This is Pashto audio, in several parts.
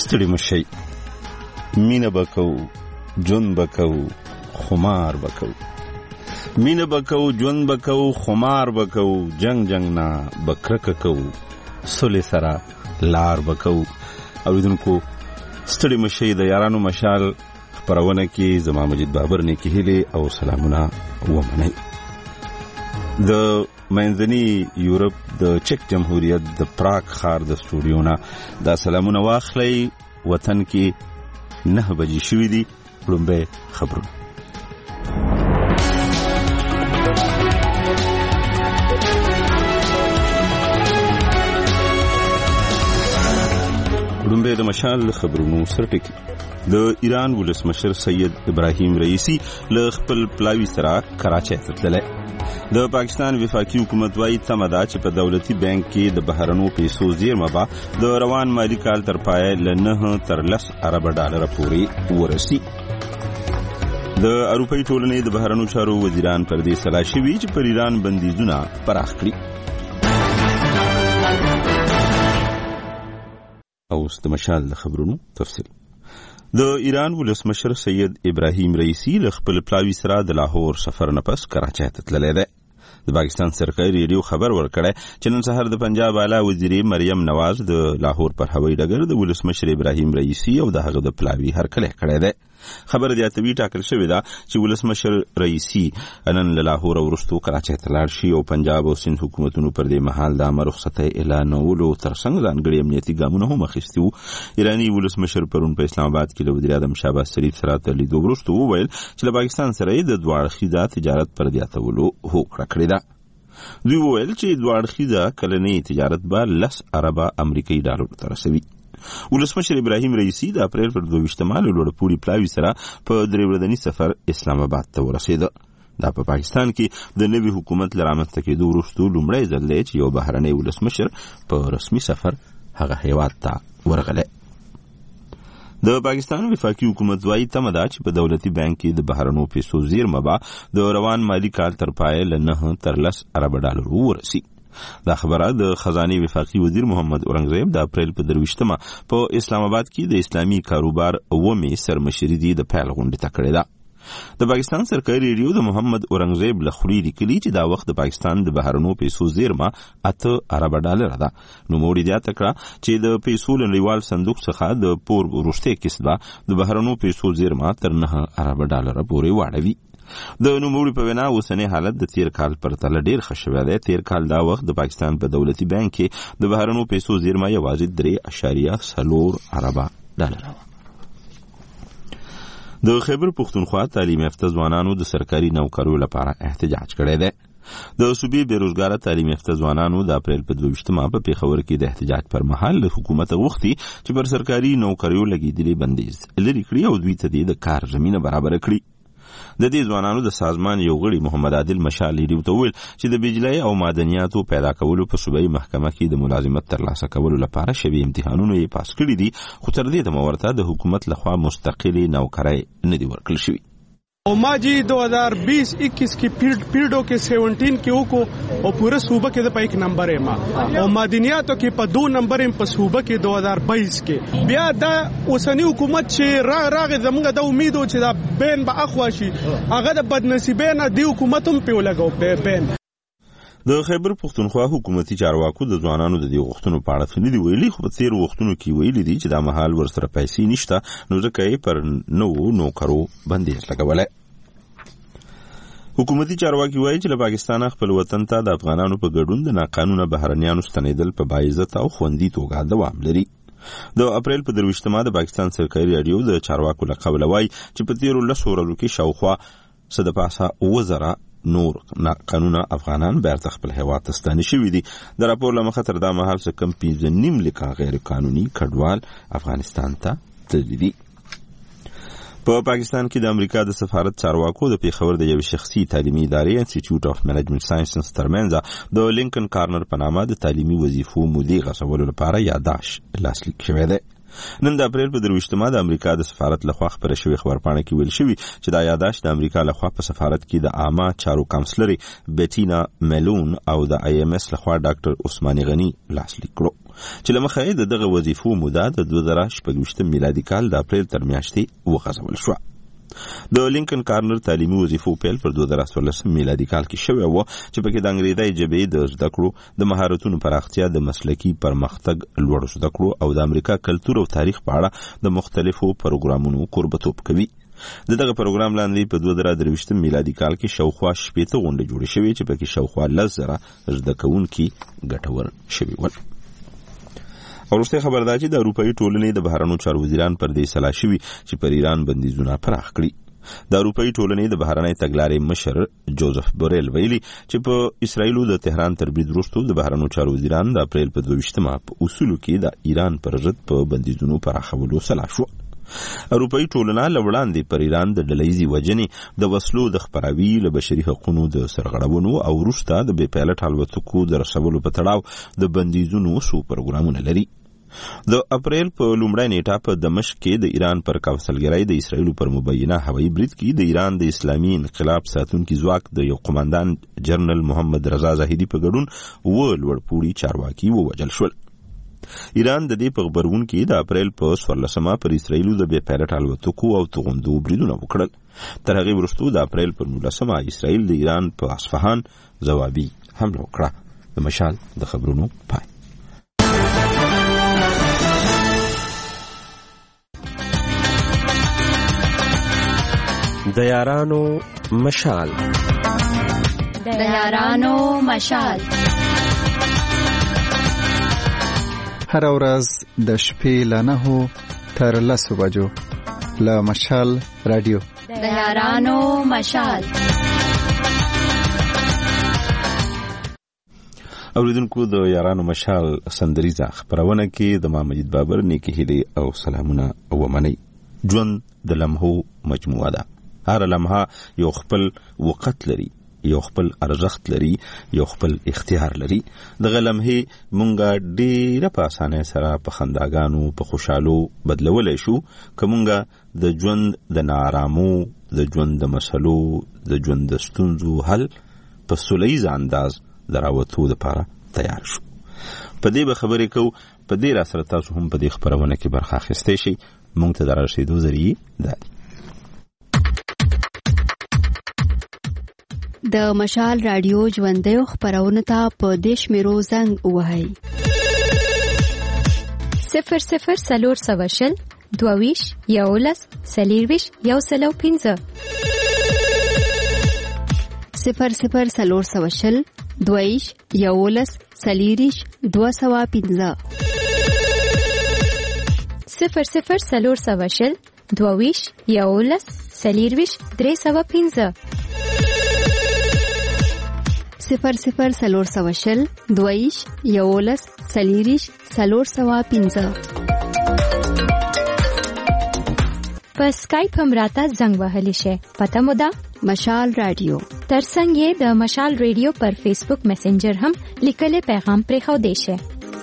ستړي مشئ، مینه به کوو، ژوند به کوو، خمار به کوو. مینه به کوو، ژوند به کوو، خمار به کوو، جنگ نه به کرکه کوو، صلح سره لار به کوو. اوریدونکو ستړي مشئ د یارانو مشال خپرونه کې زما مجید بابر نیکې هیلې او سلامونه ومنئ. د منځني یورپ د چک جمهوریت د پراګ ښار د سټوډیو نه دا سلامونه واخلئ. وطن کې 9 بجې شوي دي. لومبی خبرونه. لومبی د مشال خبرونو سرټکی. د ایران ولسمشر سید ابراهیم رئیسی له خپل پلاوي سره کراچۍ ته تللی. د پاکستان وفاقي حکومت وايي تمه ده چې په دولتي بانک کې د بهرنو پیسو زیرمه به د روان مالي کال تر پایه له 9 تر 10 ارب ډالر پورې ورسي. د اروپایي ټولنې د بهرنو چارو وزیران پر دې سلا شوي چې پر ایران بندیزونه پراخ کړي. اوس د مشال د خبرونو تفصیل. د ایران ولسمشر سید ابراهیم رئیسی له خپل پلاوي سره د لاهور سفر نه پس کراچۍ ته تللی دی. د پاکستان سرکاري ریډیو خبر ورکړی چې نن سهار د پنجاب اعلی وزیرې مریم نواز د لاهور پر هوایي ډګر د ولسمشر ابراهیم رئیسی او د هغه د پلاوي هرکلی کړی دی. خبر زیاتوي ټاکل شوې ده چې ولسمشر رئیسی نن له لاهور وروسته کراچۍ ته لاړ شي او پنجاب او سند حکومتونو پر دې مهال د عامه رخصتۍ اعلانولو ترڅنګ ځانګړي امنیتي ګامونه هم اخیستي وو. ایراني ولسمشر پرون په اسلام آباد کې له وزیر اعظم شهباز شریف سره تر لیدو وروسته وویل چې له پاکستان سره یې د دوه اړخیزه تجارت پر زیاتولو هوکړه کړې ده. دوی وویل چې دوه اړخیزه کلنی تجارت به 10 ارب امریکایي ډالرو ته رسوي. ولسمشر ابراهیم رئیسی د اپریل پر 22 له لوړ پوړي پلاوي سره په 3 ورځني سفر اسلام آباد ته ورسېده. دا په پاکستان کې د نوي حکومت له رامنځته کېدو وروسته لومړی ځل دی چې یو بهرنی ولسمشر په رسمي سفر هغه هیواد ته ورغلی. د پاکستان وفاقي حکومت وايي تمه ده چې په دولتي بانک کې د بهرنو پیسو زیرمه به د روان مالي کال تر پایه له 9 تر 10 ارب ډالرو ورسي. دا خبره د خزانه وفاقي وزیر محمد اورنګزیب د اپریل په 23 په اسلام آباد کې د اسلامي کاروبار اومي سرمشري دی د پیل غونډه ته کړې ده. د پاکستان سرکاري ریډیو د محمد اورنګزیب لخوري لیکلي چې دا وخت د پاکستان د بهرنو پیسو زیرمه 8 ارب ډالر ده. نو موړي زیاته کړه چې د پیسو نړیوال صندوق څخه د پور وروسته قسطه د بهرنو پیسو زیرمه تر 9 ارب ډالر پورې واړوي. د نوموړي په وینا اوسنی حالت د تیر کال پرتله ډیر ښه شوی دی. تیر کال دا وخت د پاکستان په دولتي بانک کې د بهرنو پیسو زیرمه یوازې 3.4 ارب ډالر وه. د خیبر پښتونخوا تعلیم یافته ځوانانو د سرکاري نوکریو لپاره احتجاج کړی دی. د صوبې بیروزګاره تعلیم یافته ځوانانو د اپریل په 22 په پیښور کې د احتجاج پر مهال له حکومت غوښتي چې پر سرکاري نوکریو لګېدلي بندیز لرې کړي او دوی ته د کار زمینه برابره کړي. د دې ځوانانو د سازمان یو غړي محمد عادل مشال ریډیو ته وویل چې د بجلی او معدنیاتو پیدا کولو په صوبایي محکمه کې د ملازمت ترلاسه کولو لپاره شوي امتحانونه یې پاس کړي دي، خو تر دې دمه ورته د حکومت لخوا مستقلې نوکرۍ نه دي ورکړل شوي. और माँ जी 2020-21 की पीरियडों के 17 के को और पूरे सूबे के एक नंबर है माँ और मादनियातों के पर 2 नंबर है सूबे के 2022 के बिया दा ओसनी हुकूमत छे राग जमंगा दा उम्मीद हो छे दा बैन बा अखवाशी अगर दा बदनसीबे ना दी हुकूमतम पे लगाओ बैन. د خیبر پښتونخوا حکومتي چارواکو د ځوانانو د دې غوښتنو په اړه څه دي ویلي، خو په تیر وختونو کې ویلي دي چې دا مهال ورسره پیسې نشته نو ځکه یې پر نوکرو بندیز لګولی. حکومتي چارواکي وایي چې له پاکستانه خپل وطن ته د افغانانو په ګډون د ناقانونه بهرنیانو ستنېدل په باعزت او خوندي توګه دوام لري. د اپریل په 23 د پاکستان سرکاري راډیو د چارواکو له قبله وایي چې په تیرو 10 ورځو کې شاوخوا څه د پاسه 1000 نور ناقانونه افغانان بیرته خپل هیواد ته ستانه شوي دي. د راپور له مخې تر دا مهال څه کم 15 لکه غیر قانوني کډوال افغانستان ته تللي دي. په پاکستان کې د امریکا د سفارت چارواکو د پیښور د یو شخصي تعلیمي ادارې انسټیټیوټ اف منیجمنت ساينسز ترمنځ د لینکن کارنر په نامه د تعلیمي وظیفو مودې غځولو لپاره یاداش لاسلیک شوی دی. نن د اپریل په 23 د امریکا د سفارت لخوا خبره شوې خبرپاڼه کې ویل شوی چې دا یاداشت د امریکا لخوا په سفارت کې د عامه چارو کونسلر بیټینا میلون او د IMS لخوا ډاکټر عثماني غنی لاسلیک کړو چې لمخې دغه وظیفو موده د 2016 میلادي کال د اپریل تر میاشتې وغځول شو. د لینکن کارنر تعلیمي وظیفو پیل پر 2014 میلادي کال کې شوی و چې پکې د انګریزي ژبې د زده کړو د مهارتونو پراختیا د مسلکي پرمختګ لوړ زده کړو او د امریکا کلتور او تاریخ په اړه د مختلفو پروګرامونو قربتوب کوي. دغه پروګرام لاندې په 2023 میلادي کال کې شاوخوا 80 غونډې جوړې شوې چې پکې شاوخوا 10,000 زده کوونکي ګټور شوي ول. ورسته خبر ده چې د اروپאי ټولنې د بهرنیو چارو وزیران پر دې سلا شوي چې پر ایران بندیزونه پراخ کړي. د اروپאי ټولنې د بهرنۍ تګلارې مشر جوزف بوریل ویلي چې په اسرایل د تهران تر برید وروسته د بهرنیو چارو وزیران د اپریل په 22 په اصولو کې د ایران پر ضد په بندیزونو پراخولو سلا شو. اروپאי ټولنه لوړاندې پر ایران د ډلهیزي وجنې د وسلو د خپراوي له بشري حقوقو د سرغړونو او وروسته د بې پایلټ الوتکو د رسولو په تړاو د بندیزونو سو پروګرامونه لري. د اپریل په لومړۍ نیټه په دمشق کې د ایران پر کاوسلګرۍ د اسرایل پر مبینه هوایي برید کې د ایران د اسلامي انقلاب ساتونکي ځواک د یو قوماندان جنرال محمد رضا زاهدي په ګډون لوړپوړي چارواکي ووژل شول. ایران د دې په خبرون کې د اپریل په 14 پر اسرایل د بې پایلټ الوتکو او توغندو بریدونه وکړل. تر هغه وروسته د اپریل پر 19 اسرایل د ایران په اصفهان ځوابي حمله وکړه. د مشال د خبرونو پای. د یارانو مشال. د یارانو مشال. هر ورځ د شپې له 9 تر 10 بجو له مشال رادیو. د یارانو مشال. اوریدونکو د یارانو مشال سندریزه خبرونه کې د مجید بابر نیکی هیلي او سلامونه او منی. ژوند د لمحو مجموعه ده. هر لمحه یو خپل وخت لري، یو خپل ارزښت لري، یو خپل اختیار لري. دغه لمحې مونږه ډېره په اسانه سره په خنداګانو په خوشحالو بدلولی شو که مونږه د ژوند د ناارامو، د ژوند د مسلو، د ژوند د ستونزو حل په سولیز انداز د راوتو دپاره تیار شو. په دې به خبرې کوو. په دې را سره تاسو هم په دې خبرونه کې برخه اخیستی شئ. مونږ ته د رارسېدو ذریعې دا دي. د مشال رادیو ژوندیو خبرونه ته په دې شمیرو زنګ ووهئ: 00 22 11 40 105 00 22 11 40 205 00 22 11 40 305 00 22 11 40 305. په سکایپ هم راته زنګ وهلی شي. پته مو ده مشال رادیو. ترڅنګ یې د مشال رادیو پر فیسبوک میسنجر هم لیکلي پیغام پرې خو دی شي.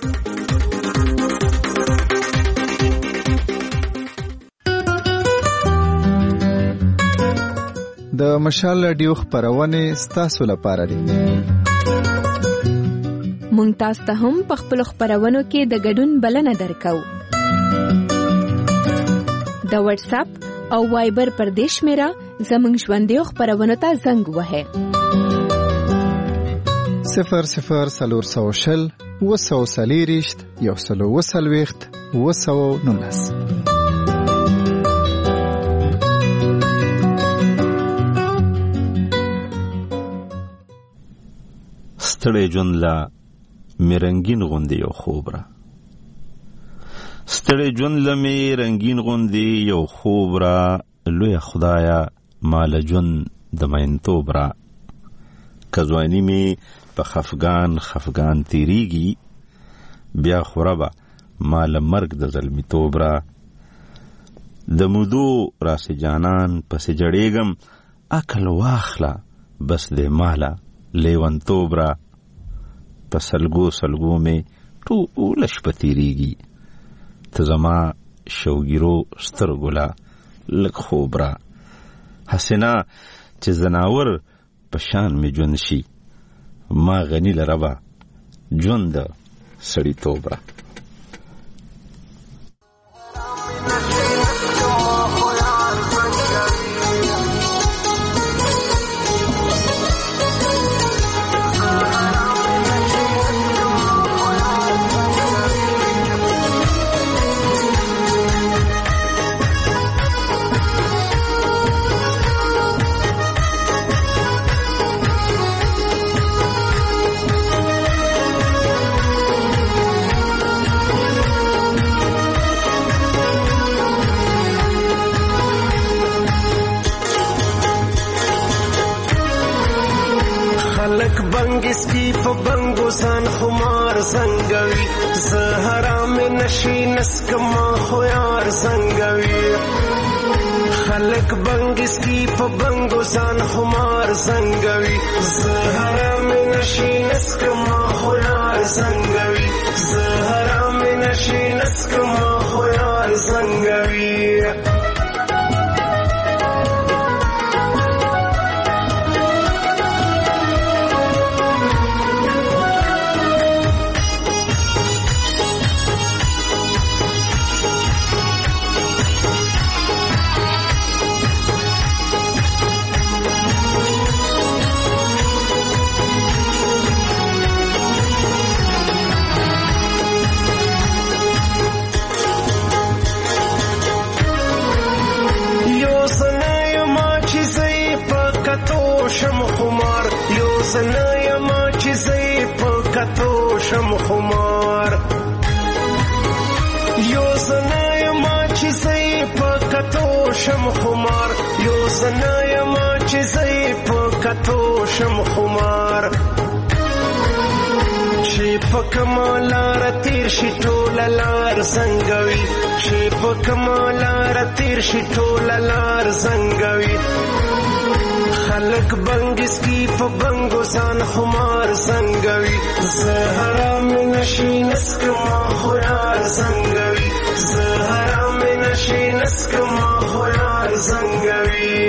د مشال رادیو خبرونه ستاسو لپاره دي. مونږ تاسو ته هم په خپل خبرونو کې د ګډون بلنه درکو. د واتس اپ او وایبر پر دیش میرا زمونږ ژوندیو خبرونو ته زنګ وهه. 00 240 140 219. ستړی ژوند لا می رنگین غوندې یو خوب را. ستړی ژوند لا می رنگین غوندې یو خوب را. لوی خدایا مال ژوند د مینتوب را. که ځواني می په خفګان تیریږي، بیا خوربه مال مرګ د ظلمیتوب را. د مودو راسې جانان پسې جړېږم، عقل واخله بس د ماله لیونتوب را. په سلګو می ټوله شپه تیریږي، ته زما شوګیرو سترګولا لک خوبرا حسنا چې زناور پشان می ژوند شي ما غنی لربا ژوند سړی توبرا. بنگسکی په بنگو سان خمار زنګوي زهرا مې نشي نسکما خو یار زنګوي خلک بنگسکی په بنگو سان خمار زنګوي زهرا مې نشي نسکما خو یار زنګوي زهرا مې نشي نسکما خو یار زنګوي. شم خمار یو زنایا ما چې زی په کتو شم خمار یو زنایا ما چې زی په کتو شم خمار یو زنایا ما چې زی په کتو شم خمار چې په کمالار تیر شي ټول لار زنګوي چې په کمالار تیر شي ټول لار زنګوي خلق بنگسکی په بنگو سان خمار زنګوي زهرا مې نشي نسکما خو یار زنګوي زهرا مې نشي نسکما خو یار زنګوي.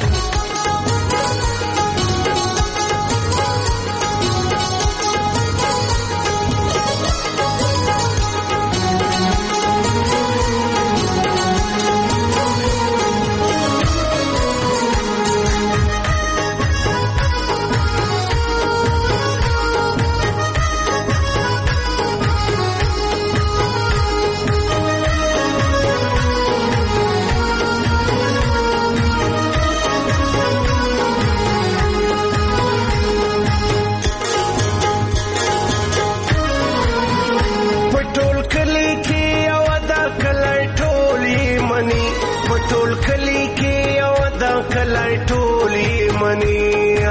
کلای ټولی منی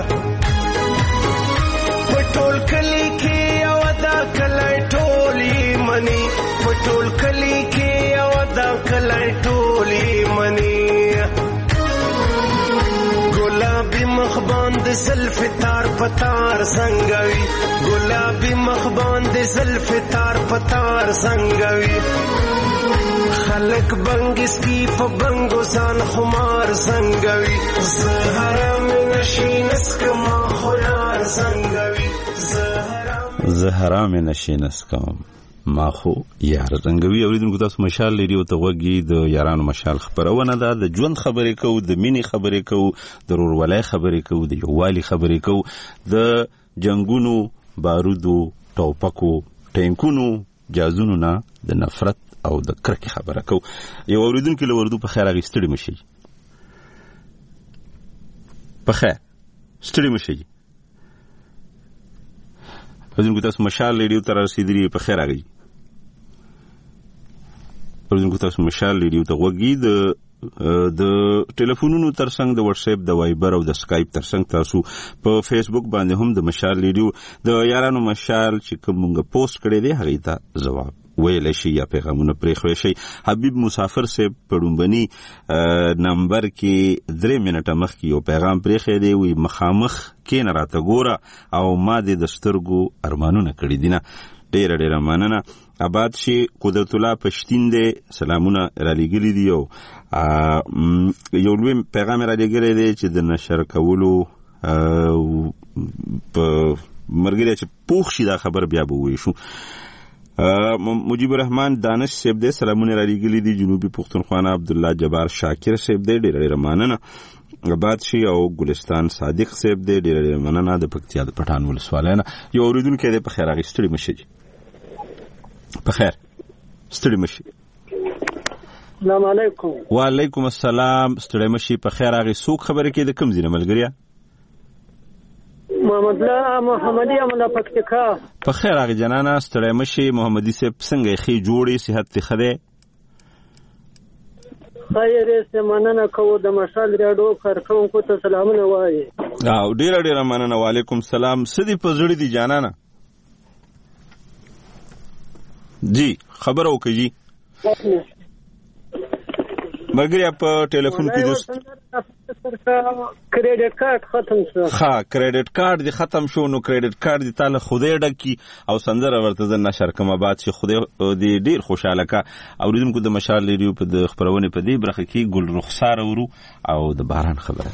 پټول کلی کې او دا کلای ټولی منی پټول کلی کې او دا کلای ټولی منی ګلابي مخ باندې زلف تار پتار زنګوي ګلابي مخ باندې زلف تار پتار زنګوي خلق بنگسکی په بنگو سان خمار زنګوي زهرا مې نشي نسکما خو یار زنګوي زهرا مې نشي نسکم ما خو یار زنګوي. اوریدونکو تاسو مشال لري او ته وګي د یارانو مشال خبرونه ده د ژوند خبرې کوو د مینې خبرې کوو د ورولای خبرې کوو د یووالي خبرې کوو د جنگونو بارودو ټوپکو ټینکونو جازونو نه د نفرت او د کرکې خبره کو. یو اوریدونکو له وردو په خیر اغستړي مشي په خیر ستړي مشي اوریدونکو تاسو مشال ریډیو تر رسیدلی په خیر اغي اوریدونکو تاسو مشال ریډیو ته وګي د ټلیفونونو ترڅنګ د واتس اپ د وایبر او د اسکایپ ترڅنګ تاسو په فیسبوک باندې هم د مشال ریډیو د یارانو مشال چې کومه پوسټ کړی دی هغه ته جواب ویل شي یا پیغامونه پرېښوي شي. حبیب مسافر سے پړومبني نمبر کې 3 منټه مخکې یو پیغام پرېښی دی وی مخامخ کې نه راته ګوره او ما د سترګو ارمانونه کړی دي نه ډیره ډیره مننه. آباد شي. قدرت الله پښتین دې سلامونه را لګري دي یو لوی پیغام را لګري دی چې د نشر کولو په مرګري چې پوښ شي دا خبر بیا به وي شو. مجيب الرحمن دانش صاحب دې سلامونه را لګري دي. جنوبي پښتونخوا عبد الله جبار شاکر صاحب دې ډیره ډیره مننه. آباد شي. او ګلستان صادق صاحب دې ډیره ډیره مننه. د پکتیا د پټان ولسوالۍ یو اوریدونکو دې په خیر اغستړي مشي. په خیر ستړي مشي. السلام علیکم. وعلیکم السلام. ستړي مشي. په خیر اغه څوک خبره کې د کوم ځای ملګریا؟ محمد الله محمدي املا پکتیکا. په خیر اغه جنانا ستړي مشي. محمدي صاحب څنګه خې جوړي صحت خده؟ خیر سه مننه کوو د مشال راډیو کارکونکو ته سلامونه وایي. او ډیر ډیر مننه. وعلیکم السلام. سدي په زړه دي جانانا جی خبر وکړي جی مګر په ټلیفون کې دوست کریډټ کارت ختم شو. ها کریډټ کارت دی ختم شو. نو کریډټ کارت دی تعالی خوده ډکی او سندره ورته ز نشر کومه بعد چې خوده دی ډیر خوشاله کا. اوریدونکو د مشال ریډیو په د خبرونه په دی برخه کې ګل رخسار ورو او د باران خبره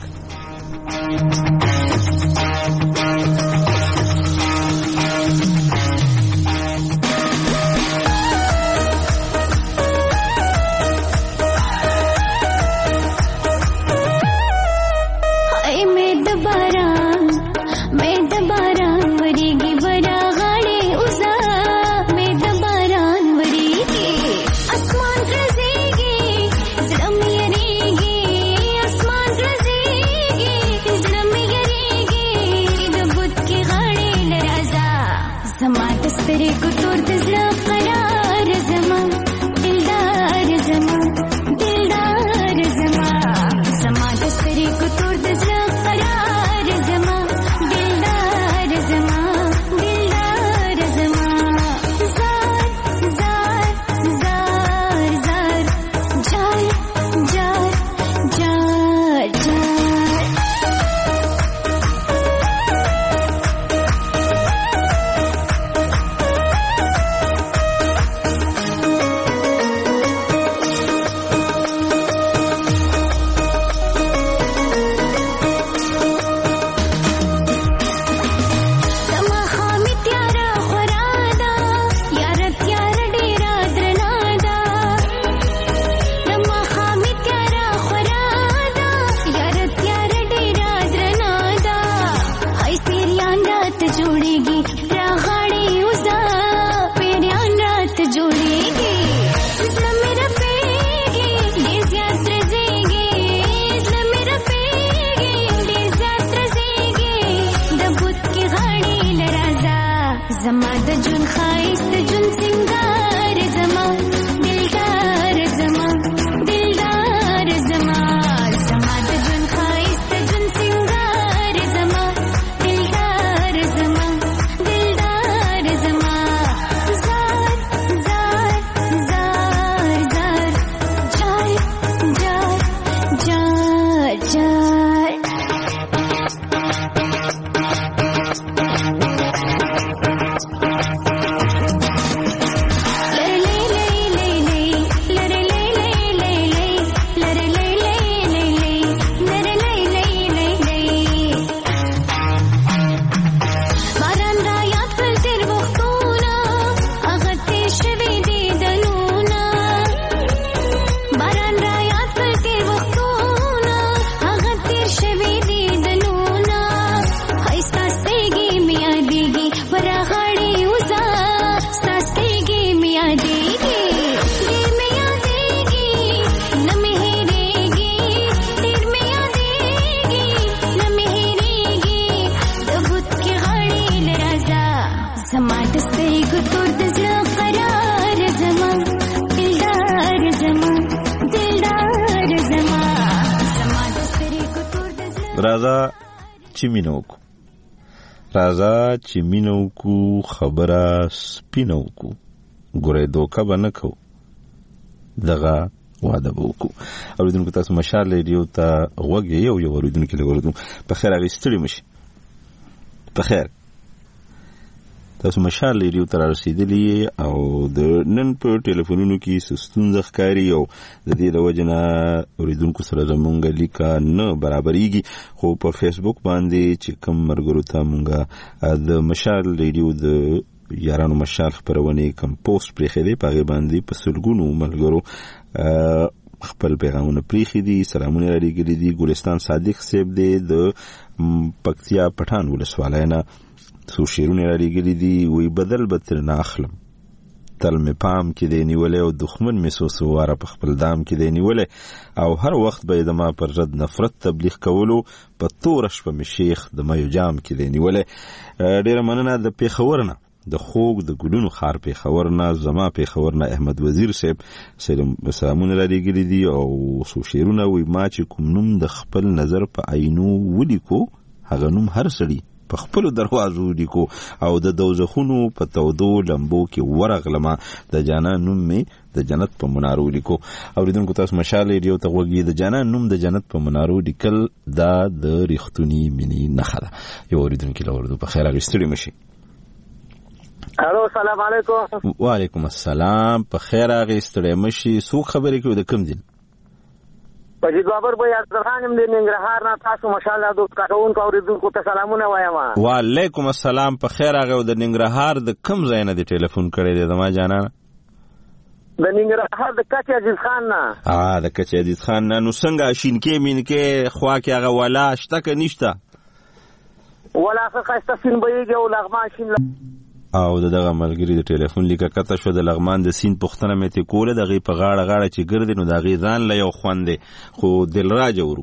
راځه چې مینو کو خبره سپینو کو ګورې دوکه بنه کو دغه واده وکړو. اوریدونکو تاسو مشال ریډیو ته غوږی یو اوریدونکو له ورته په خیر اغستړي مشي. په خیر تاسو مشال ریډیو ته رسیدلی او د نن په ټلیفونونو کې ستونزه ښکاري او د دې د وجه نه اوریدونکو سره زمونږ لیکه نه برابرېږي، خو په فیسبوک باندې چې کوم ملګرو ته مونږ د مشال ریډیو د یارانو مشال خپرونې کوم پوسټ پرېښی دی، په هغې باندې په سلګونو ملګرو خپل پیغامونه پریخي دي، سلامونه رالیږلي دي. ګلستان صادق صاحب دی د پکتیا پټان ولسوالۍ نه څو شعرونه رالیږلي دي، وی بدل به ترنه اخلم تل مې پام کې دی نیولی او دښمن مې څو واره په خپل دام کې دی نیولی او هر وخت به یې د ما پر رد نفرت تبلیغ کولو په توره شپه مې شیخ د میو جام کې دی نیولی. ډېره مننه د پېښور نه، د خوږ د ګلونو خار پېښور نه، زما پېښور نه احمد وزیر صاحب سلامونه رالیږلي دي او څو شعرونه وی ما چې کوم نوم د خپل نظر په عینو ولیکو هغه نوم هر سړي په خپلو دروازو لیکو او د دوزخونو په تودو لمبو کې ورغلمه د جانان نوم مې د جنت په منارو لیکو. اوریدونکو تاسو مشال ریډیو ته غوږ یې، د جانان نوم د جنت په منارو لیکل دا د ریښتوني مینې نښه ده. یو اوریدونکي له اردو په خیر راغلی، ستړي مشي. الو السلام علیکم. وعلیکم السلام، په خیر راغلی، ستړي مشي. څوک خبرې کوي، د کوم دین؟ پجید بابر بھائی ازرخان ام د ننګرهار نه، تاسو ماشاءالله د کاټونکو اوریدونکو ته سلامونه وایم. وعلیکم السلام، په خیر راغلی. د ننګرهار د کوم ځای نه د ټلیفون کړی دی زما جانانه؟ د ننګرهار د کچ عزیز خان نه. د کچ عزیز خان نه. نو څنګه شینکې مینکې خوا کې هغه ولا شته که نشته؟ ولا ښه ښایسته سین بهیږي او لغمان شین او دغه ملګری د ټلیفون لیکه کته شو د لغمان د سین پوښتنه مې ترې کوله، د هغې په غاړه غاړه چې ګرځې نو د هغې ځان له یو خوند دی، خو دلراجه ورو.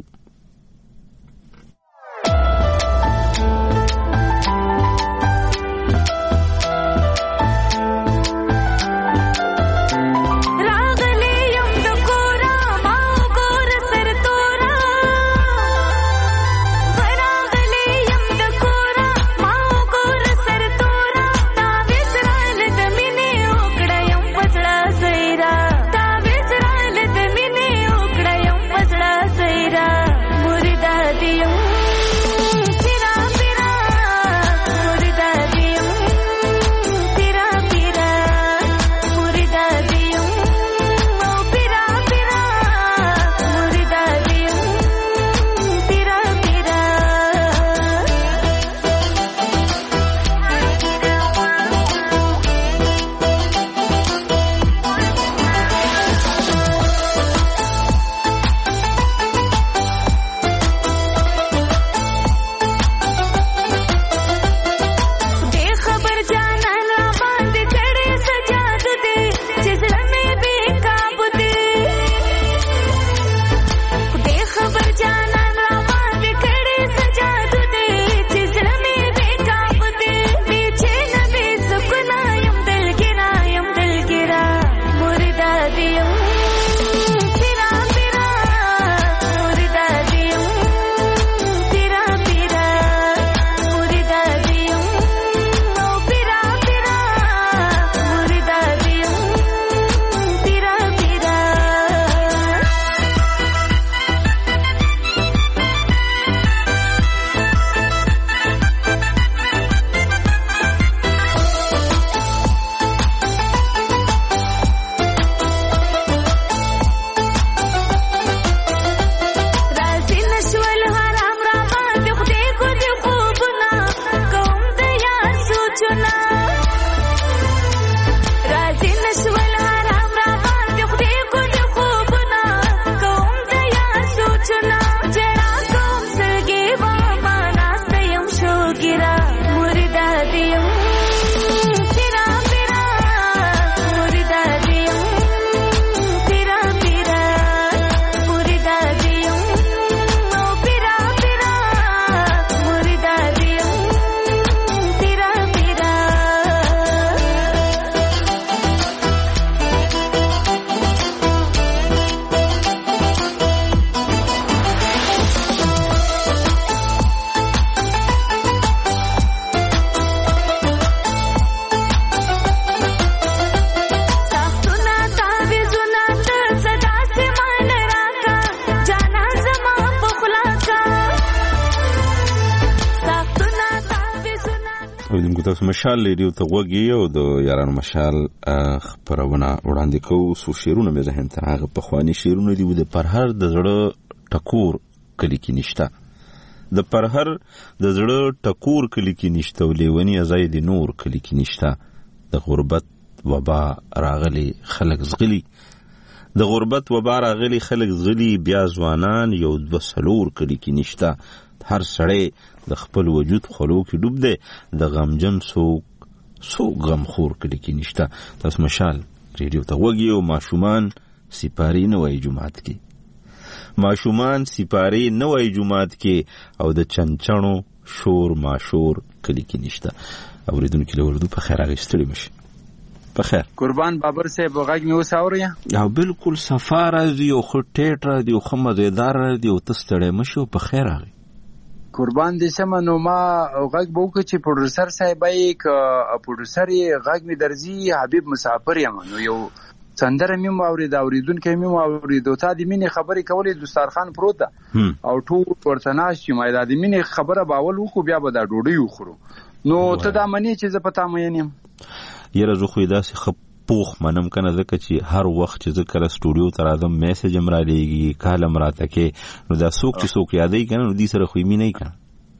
اوریدونکو تاسو مشال ریډیو ته وګورئ او د یارانو مشال خبرونه وړاندې کوو. سو شیرونه مې ذهن ته هغه پخوانی شیرونه دي د پرهر د زړه ټکور کلی کې نشته، د پرهر د زړه ټکور کلی کې نشته، ولېونی ازای د نور کلی کې نشته، د غربت وبا راغلي خلک زغلي، د غربت وبا راغلي خلک زغلي، بیا ځوانان یو دوه څلور کلی کې نشته، هر سړی د خپل وجود خلو کې ډوب دی، د غمجن څوک غمخور کلی کې نشته. تاسو مشال ریډیو ته وګورئ او ماشومان سپارې نه وایي جماعت کې، ماشومان سپارې نه وایي جماعت کې، او د چنچڼو شور ماشور کلی کې نشته. اوریدونکو له اردو په خیر اغستړي مشه په خیر. قربان بابر صاحب غږ مې اوس اوریا؟ او بالکل سفار دی او خټیټ را دی او خمزیدار را دی او تستړی مشه په خیر اغي. قربان دې سم. نو ما غږ به وکړ چې پروډوسر صاحب یې ک پروډوسر یې غږ مې درځي حبیب مسافر یم. نو یو سندره مې اورید، اوریدونکو مې اورید، تا دې مینه خبرې کولې دسترخوان پروت ده او ټول ورته ناش چې ما دې مینه خبره باول وکړو بیا به دا ډوډۍ وخورو. نو ته دا منی چې زه پتا مې نیم یره زه خو داسې پوخ منم کنه، ځکه چې هر وخت چې ذکر سټوډیو ته راځم میسج هم را لېږي کالم راته کې، نو دا څوک چې څوک یادوي کنه نو دې سره خو مې نه کنه.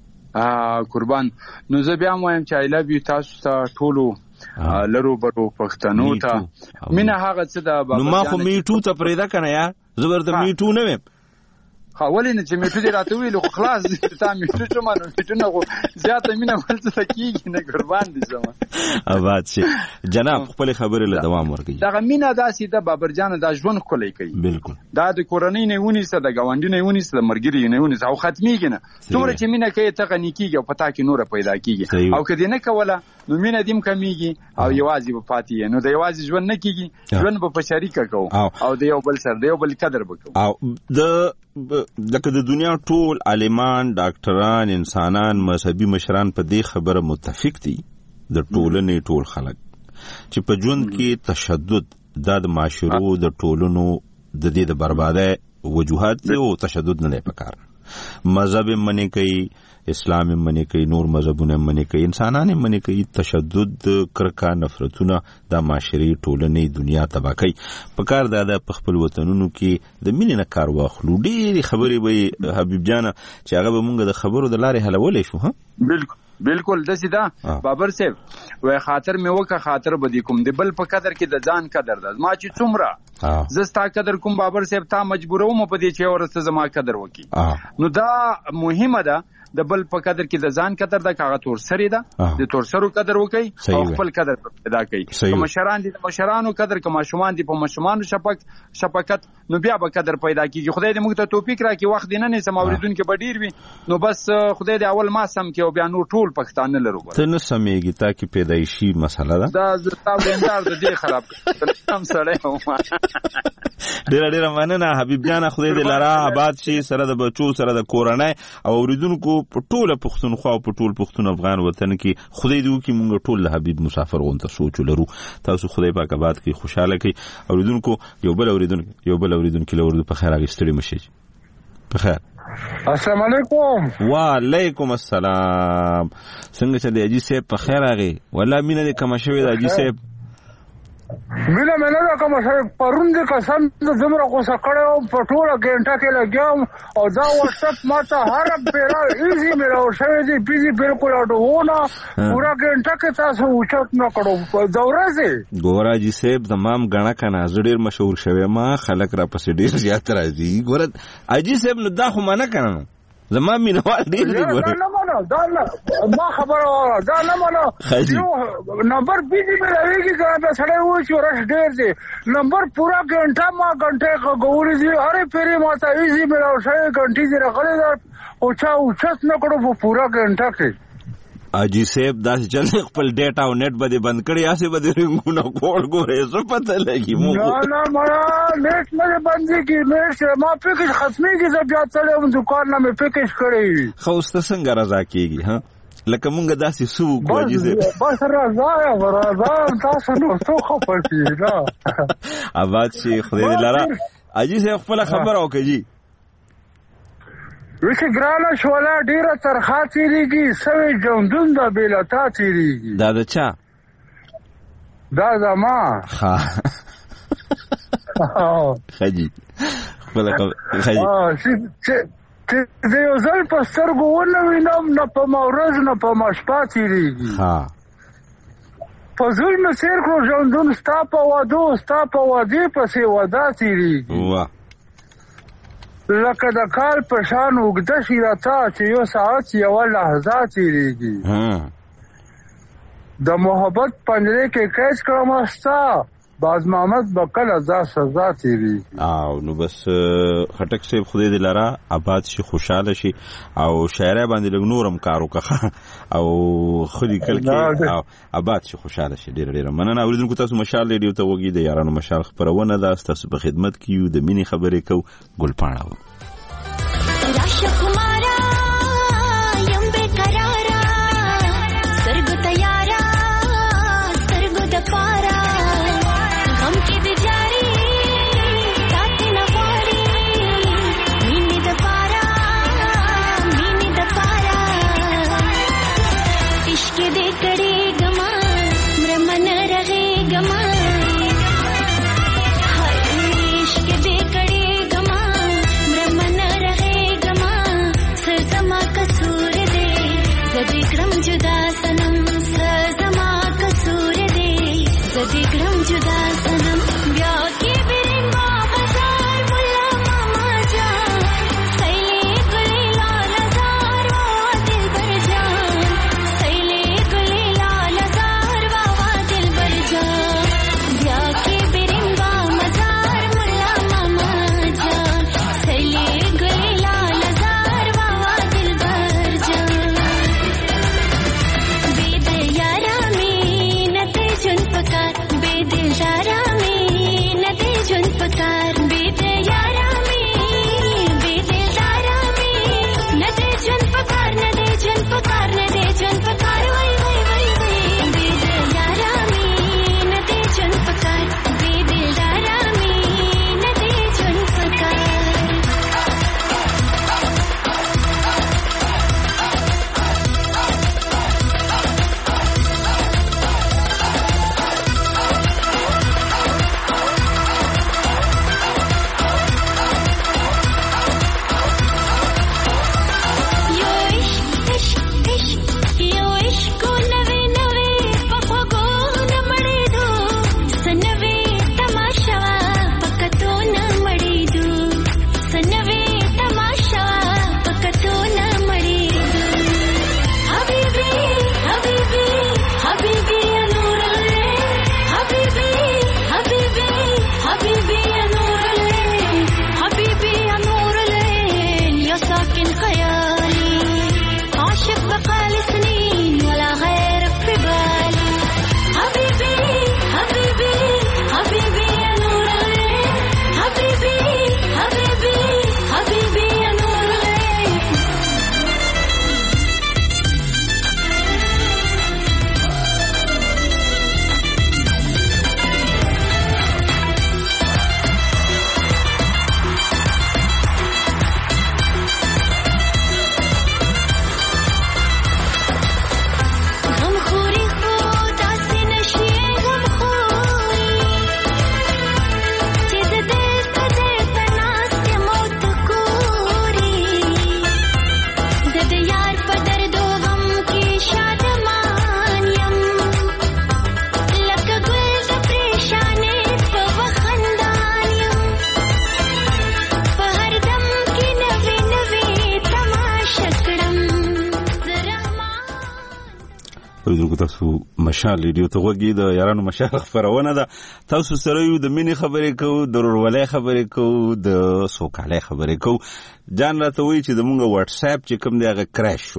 قربان نو زه بیا وایم چې آی لوف یو تاسو ته ټولو لرو برو پښتنو ته مینه هغه څه ده. نو ما خو میټو ته پرېدا کنه یا زبر د میټو نه ویم ولې نه چې میټو دې راته ویلو خو خلاص تا میټو ته مانو میټو نه خو زیاته مینه ول څه کیږي نه قربان دي زما آباد شي جناب. خپل خبرې له دوام ورکړي. دا مینه داسې ده بابر جان، دا ژوند خولې کوي بالکل، دا د کورنۍ نه ونیسه، د ګاونډي نه ونیسه، د مرګري نه ونیسه او ختميږي نه. څومره چې مینه کوي ته غني کیږي او پتا کې نور پیدا کیږي، او کدی نه کوله نو مینه دیم کمیږي او یوازې په پاتې نو د یوازې ژوند نه کیږي، ژوند په شریکه کوو او د یو بل سره د یو بل قدر وکړو. او لکه د دنیا ټول عالمان، ډاکټران، انسانان، مذهبي مشران په دې خبره متفق دي د ټولنې ټول خلک چې په ژوند کې تشدد د معاشرو د ټولنو د دې د بربادۍ وجوهات دي او تشدد نه پکار. مذهب منی کوي، اسلام منی کوي، نور مذهبونه منی کوي، انسانان منی کوي. تشدد، کرکا، نفرتونه د معاشري ټولنې دنیا تباہ کوي. پکار دا په خپل وطنونو کې د مینې نه کار واخلو. ډېری خبرې به حبیب جان چې هغه به مونږ د خبرو د لارې حلولې شو. ها بالکل دسی دا بابر صاحب وای خاطر مې وکه خاطر بدی کوم دی بل په قدر کې د ځان قدر ده. ما چې څومره زستا قدر کوم بابر صاحب تا مجبورو م په دې چې ورسته زما قدر وکي. نو دا مهمه ده د بل په قدر کې د ځان قدر د کاغه تور سری ده، د تور سرو قدر وکي او خپل قدر پیدا کوي. کوم مشران دي د مشرانو قدر، کوم شومان دي په مشمانو شفقت، نو بیا به قدر پیدا کیږي. خدای دې موږ ته توفیق راکړي، وخت دې نه سم اوریدونکو به ډیر وي، نو بس خدای دې اول ما سم کې او بیا نور ټول پښتانه لرو. ته نه سمېږي تا کې پیدایشي مسله ده دا زتا ویندار د دې خراب هم سره ما ډیر مننه حبیب جان. خدای دې لاره آباد شي سره د بچو سره د کورنۍ او اوریدونکو په ټول پښتونخوا او په ټول پښتون افغان وطن کې. خدای دې وکړي موږ ټول له حبیب مسافر غونته سوچ لرو. تاسو خدای پاک آباد کې خوشاله کړي. اوریدونکو یو بل اوریدونکو له ورته په خیر اغستړي مشي په خیر. السلام علیکم. وعلیکم السلام. څنګه چې د اجي صاحب په خیر اغه ولا مینه دې کما شوی د اجي صاحب مینه مینه کما شوی پرون دې قسم زمره غوسه کړو په ټوله ګنټه کې لګیام او دا واتساپ ماته هر پیرا ایزی میرا شوی دې پیزي بالکل اډونه پورا ګنټه کې تاسو اوچت نه کړو دوره سي ګورا جی صاحب تمام غنا کنه ډېر مشهور شوی ما خلک را پسې ډېر زیات راځي. ګور اجي صاحب نو دا خو منه کنه زما مینوال ډېر دی. ګور دا ما خبره وره دا نه مانه نمبر بیزی مې راویږي کنه سړی و چې ورش ډېر دی نمبر پورا ګنټه ما ګنټه غوړې دي هر پیری ماته ایزی مې راوښه ګنټې دې راغلي او چا اوچت نه کړو په پورا ګنټه کې. اجي صاحب دا چې خپل ډیټا او نت بده بند کړی اسه بده رنګونه کوړ ګورې څه پته لګي مو نه مړه نت نه بندي کی نت ما پکې ختمي کی بیا چلم دکان نه مې پکې کړی خو ست څنګه رضا کیږي ها لکه مونږ داسې سو کوجی زه بس رضا تاسو نو څو خپلتي دا آباد شي خدای دې لاره اجي صاحب خپل خبر او کوي ویسه ګرانه شوله ډیره ترخه تیریږي سوی جوندون د بیلتا تیریږي. دا د چا؟ دا زما. خجی چې د یو ځل په سترګو ونه وینم نه په مورز نه په مشپا تیریږي. په ظلم سیر کړو ژوندون ستا په وادو ستا په وادي پسې ودا تیریږي. لکه د کال په شان اوږده شي راته چې یو ساعت یوه لحظه تیریږي. د محبت پنجرې کې قید کړم ستا باز محمد به کله دا سزا تیریږي. او نو بس خټک صاحب خدای دې لاره آباد شي خوشحاله شي او شاعرۍ باندې لږ نورم کار وکړه او خو لیکل کې او آباد شي خوشحاله شي. ډېره ډېره مننه. اورېدونکو تاسو مشال ریډیو ته وګورئ. د یارانو مشال خپرونه ده. تاسو په خدمت کې یو. د مینې خبرې کوو. ګلپاڼه تاسو مشال ریډیو ته وګورئ. د یارانو مشال خبرونه ده. تاسو سره یو د مینې خبرې کوو، د ورولۍ خبرې کوو، د سوکالۍ خبرې کوو. جان راته وایي چې زمونږ واتس اپ چې کوم دی هغه کراش شو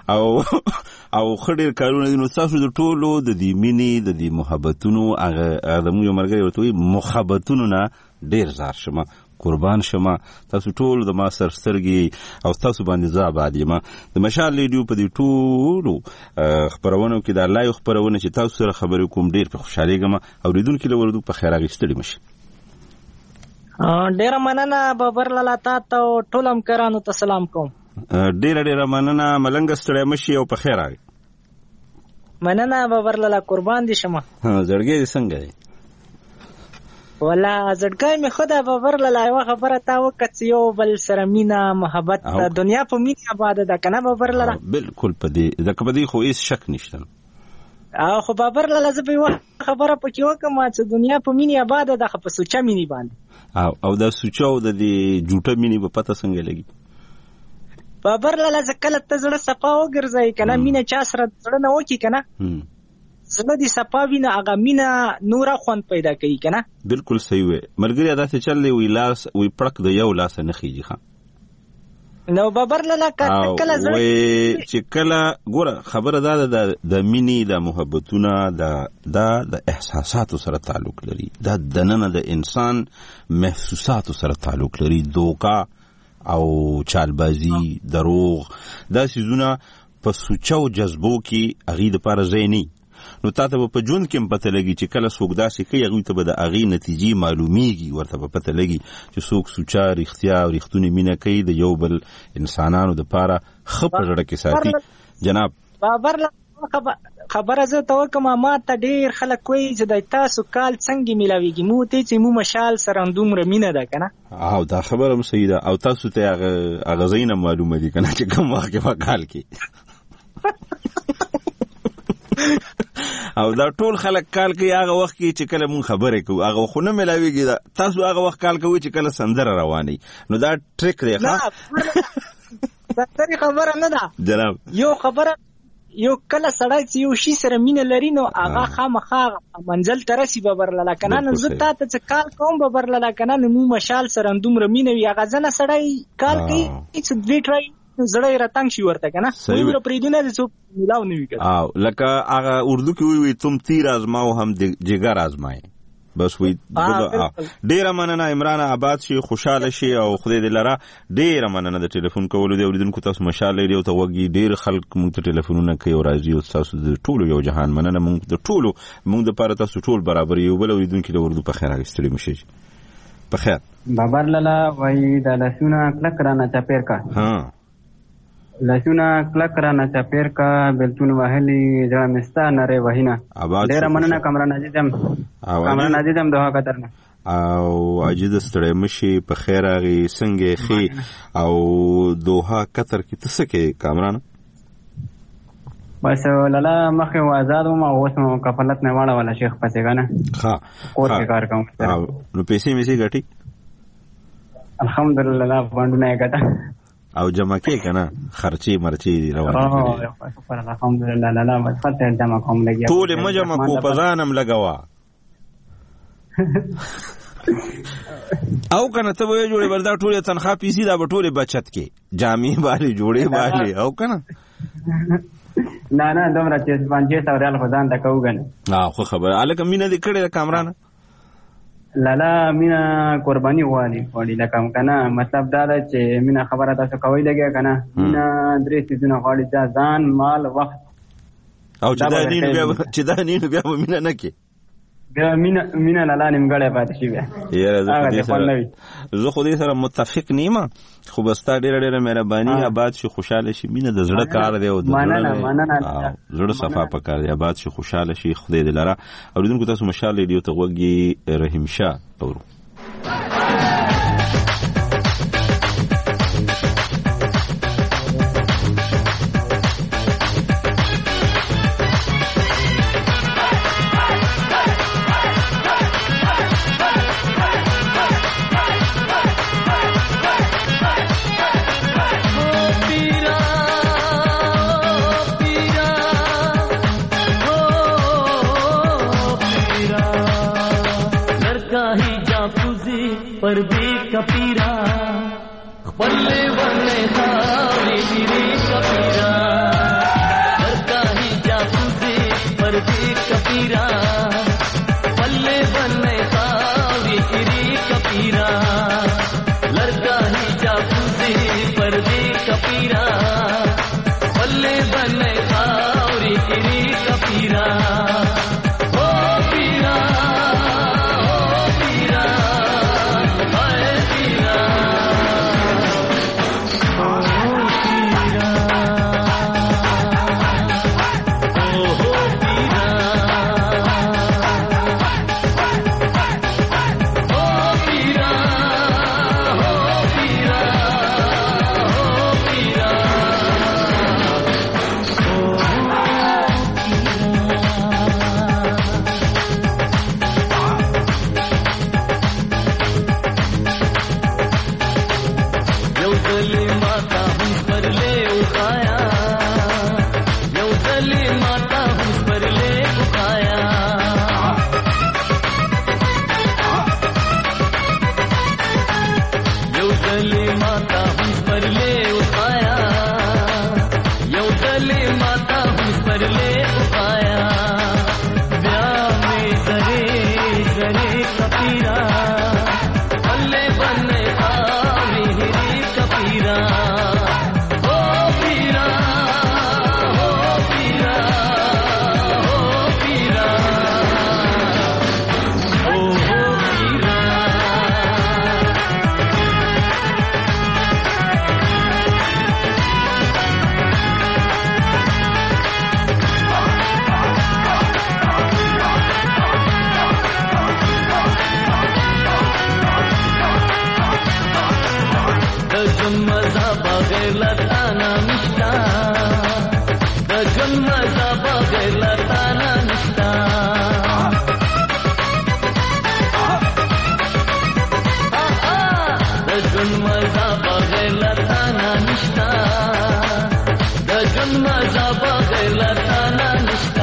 او خډیر کارونه دي. نو تاسو د ټولو د دې مینې د دې محبتونو هغه زموږ یو ملګری ورته وایي محبتونو نه ډېر زار شمه، قربان شمه. تاسو ټول د ما سرسترګي او تاسو باندې زه آباد یم. د مشال ریډیو په دې ټولو خبرونو کې د الله یو خبرونه چې تاسو سره خبرې کوم ډېر په خوشحالي ګم. اوریدونکو له ورته په خیر اغستړي مشي. ډېر مننه بابر لاله. تاسو ټول همکارانو ته سلام کوم. ډیره مننه ملنګ ستړی مشي او په خیر راغی. مننه بابر لاله قربان دي شمه. زړګی دې څنګه دی؟ ولا زړګی مې خدا بابر لاله یو خبره تا وکړه یو بل سره مینا محبت دنیا په مینه آباد ده کنه بابر لاله. بالکل په دې خو هیڅ شک نشته. خو بابر لاله زه به یو خبره پکې وکم چې دنیا په مینه آباد ده خو په سوچا مینه باندې او دا سوچا او د دې جوټه مینه په پته څنګه لګي بابر لاله ځکه ته زړه صفا وګرځي کنه مینه چا سره زړه نه وکی کنه زړه دې صفا وینه هغه مینه نور خوند پیدا کوي کنه. بالکل صحیح وي ملګری ادا ته چلې وی لاس وی پړک د یو لاس نه خيږي ښا نو بابر لاله کله زړه چې کله ګوره خبره دا د مینې د محبتونه د احساساتو سره تعلق لري دا د نن د انسان محسوساتو سره تعلق لري دوکا او چالبازي دروغ دا سيزونه په سوچو جذبو کې اغي د پاره زینی نو تاسو په جون کې پته لګي چې کله څوک داسې کوي هغه ته به د اغي نتیجې معلومیږي ورته پته لګي چې څوک سوچا رښتیا او رښتونی مینه کوي د یو بل انسانانو د پاره خپل جوړه کې ساتي. جناب بابر خبره زه ته کوم ما ته ډیر خلک کوي چې د تاسو کال څنګه ملاويږي مو ته چې مو مشال سره اندومره مینه ده کنه او دا خبره مو صحیح ده او تاسو ته هغه زینه معلومه دي کنه چې کوم وخت په کال کې او دا ټول خلک کال کې هغه وخت کې چې کله مون خبرې کوو هغه خو نه ملاويږي تاسو هغه وخت کال کوي چې کله سندره رواني نو دا ټریک دی ښا دا خبره نه ده جناب یو خبره یو کله سړی چې یو شي سره مینه لري نو هغه خامخا منزل ترسي بابر لاله کنه نو زه ته چې کال کوم بابر لاله کنه نو مو مشال سره اندومره مینه وي هغه ځنه سړی کال کوي چې دوی ټرای زړه راتنګ شي ورته کنه نو پریدونه دې څو ملاو نه وي کنه او لکه هغه اردو کې وی تم تیر آزماو هم جګر آزمای بس وی ډیره مننه عمران آباد شي خوشاله شي او خدای دې لره ډیره مننه د ټلیفون کولو دی اوریدونکو تاسو مشاله دی او ته وګي ډیر خلک مونږ ته ټلیفونونه کوي او راځي او تاسو د ټولو یو جهان مننه مونږ د ټولو مونږ د پاره تاسو ټول برابر یو بل اوریدونکو د اردو په خیر راستړي مشي په خیر بابر لاله وای د لاسونه کلک رانه چاپیر کا لاسونه کلک رانه چاپیر کا بلتون وهلی ځا مستا نره وهینا ډیر مننه کامران عزیزم دوه قطرنه او عجیز ستړی مشي په خیر راغی څنګه خي او دوه قطر کې تاسو کې کامران بس لاله مخه آزاد ما اوس نو کفالت نه واړه ولا شیخ پته کنه ها کور کې کار کوم نو پیسې مې ګټي الحمدلله باندې نه ګټه او جمع کې کنه خرچي مرچي روان دي الحمدلله لاله بس فتح جمع کوم لګي ټول مجمع کو پزانم لګوا او کنه ته وې جوړې وردا ټوله تنخواه پیسې دا ټوله بچت کې جامې باندې جوړې باندې او کنه نه دومره چې 500 ریال خدان دا کوګن خو خبره الکه مینه دې کړې کامران لالا مینا قرباني غواړي لکه کنه مطلب دا ده چې مینا خبره تاسو کوي لګي کنه مینا درې سيزونه غواړي ځان مال وخت او چې دا نینو بیا مینا نه کې بیا مینا لالا نیمګړې پاتې شي بیا زه خو دې سره متفق نیم خو بستا ډېر مهرباني آباد شي خوشاله شي مینه د زړه کار دی او د زړه صفا پکار دی آباد شي خوشاله شي خدای دې لره اوریدونکو تاسو مشاله دی ته وګي رحیم شاه اورو पर भी कपीरा पल्ले बने सारी गिरी कपीरा करता ही जासूसी पर भी कपीरा पल्ले बने सारी गिरी कपीरा लड़का ही जासूसी पर भी कपीरा पल्ले बने सारी गिरी कपीरा بغیر لطانا نشتا د ژوند مزه بغیر لطانا نشتا د ژوند مزه بغیر لطانا نشتا د ژوند مزه بغیر لطانا نشتا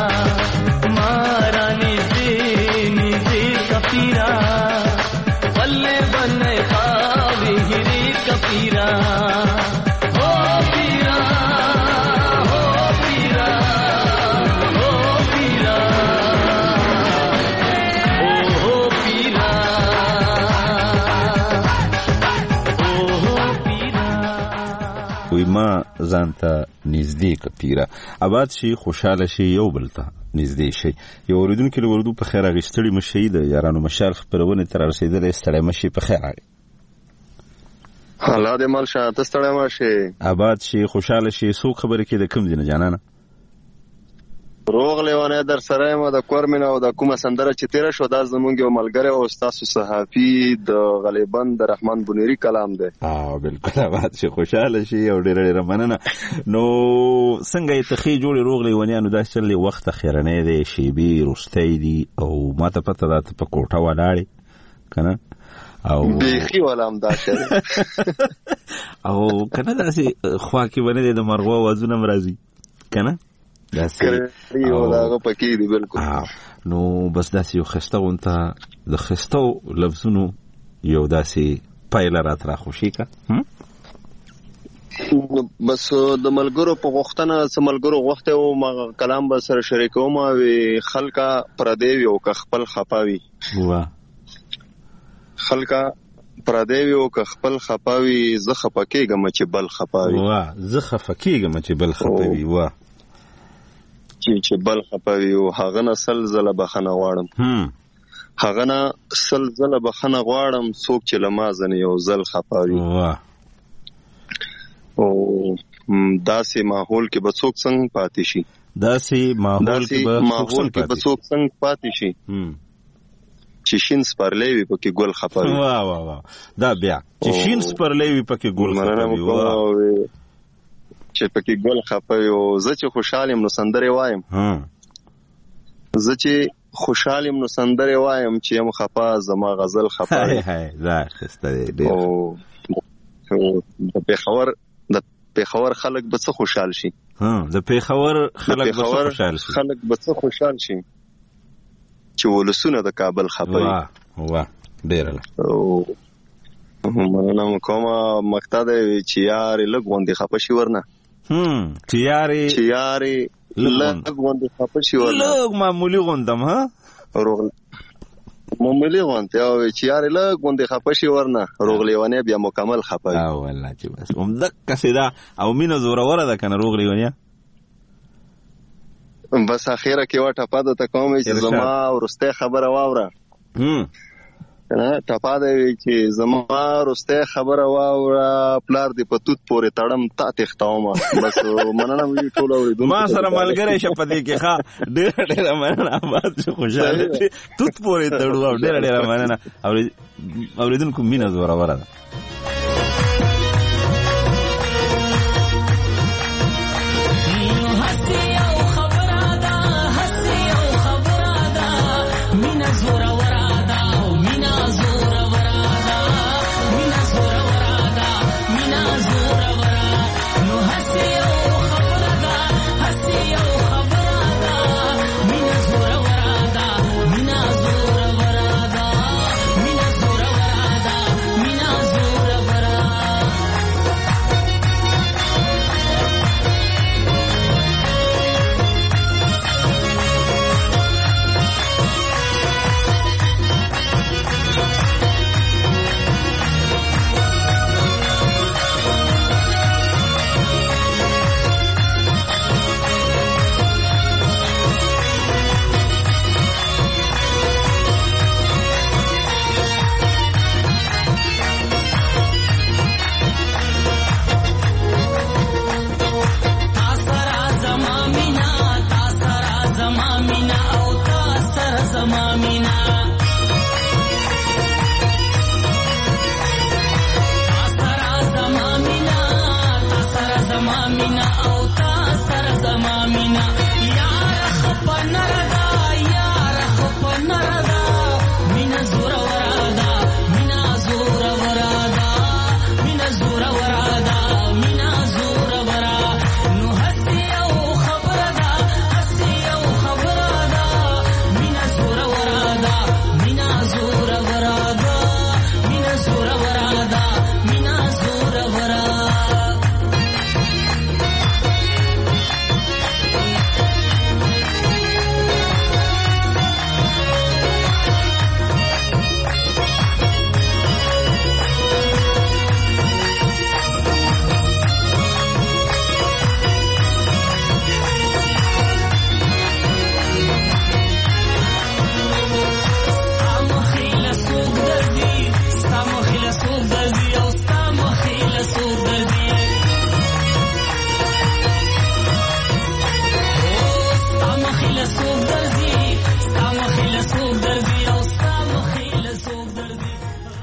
مارا نږدې نږدې سفیرا بلې بلې خاوې هیرې کپیرا هو پیرا هو پیرا هو پیرا هو پیرا هو پیرا وی ما ځانته نږدې کپیرا آباد شي خوشاله شي یو بل ته نږدې شي یو اوریدونکي له اردو په خیر اغېستړي مشي د یارانو مشال خپرونې تر رسېدلې ستړی مشي په خیر اغې الله دې مال شه ته ستړی مشي آباد شي خوشاله شي څوک خبرې کې د کوم ځای نه جانانه روغ لیوانه در سره یم د کورمنه او د کومه سندره چې تیره شو دا زمونږ یو ملګری او تاسو صحافي د غالبا د رحمان بنيري کلام دی بالکل آباد شي خوشاله شي او ډېر ډېر مننه نو څنګه یې تخې جوړې روغ لیوانیانو داسې چلې وخت اخرنی دی شیبې وروستی دي او ما ته پته ده ته په کوټه ولاړې که نه او بیخي والا هم دا شری او که نه داسې خوا کې به نه دی د مرغو اوازونه هم راځي که نه نو بس داسې یو خسته غونته د خستو لفظونو یو داسې پایله رات را خوشي که بس د ملګرو په غوښتنه څه ملګرو غوښته و ما کلام به سره شریکوم وي خلکا پردیوی او که خپل خپاوي خلکا پردیوی او که خپل خپاوي زه خپکیږم چې بل خپاوي زه خپکیږم چې بل خپاوي چې بل خپاوي او هغه نه سلزله بخنه غواړم هغه نه سلزله بخنه غواړم څوک چې لمازنه یو زل خپاوي او داسې ماحول کې به څوک څنګه پاتې شي داسې ماحول کې به څوک څنګه پاتې شي چې شین سپرلی وي پکې ګل خپاوي واه دا بیا چې شین سپرلی وي پکې ګل خپاوي چې پکې ګل خپاوي او زه چې خوشاله نو سندره وایم زه چې خوشاله نو سندره وایم چې یم خپا زما غزل خپاوي دا خسته دی او د پیښور خلک به څه خوشحال شي د پیښور خلک به څه خوشحال شي چې ولسونه د کابل خپاوي ډېر مننه کومه مقصد چې یار لږ غوندې خپه شي ورنه چې یارې لږ غوندې خپه شي ورنه لږ معمولي غوندم معمولي غوندې او چې یارې لږ غوندې خپه شي ورنه روغ لیوانې بیا مکمل خپه وي والله چې بس همدقسې ده او مینه زوروره ده که نه روغ لیوانیا بس اخیره کې یوه ټپه درته کوم چې زما وروستی خبره واوره ټپه دی چې زما وروستی خبره واوره پلار دې په توت پورې تړم تا تښتومه بس مننه وي ټول اورېدونکو ما سره ملګری شه په دې کې ښه ډېره ډېره مننه آباد شو خوشحاله چې توت پورې تړو او ډېره ډېره مننه اورېدونکو مینه زوروره ده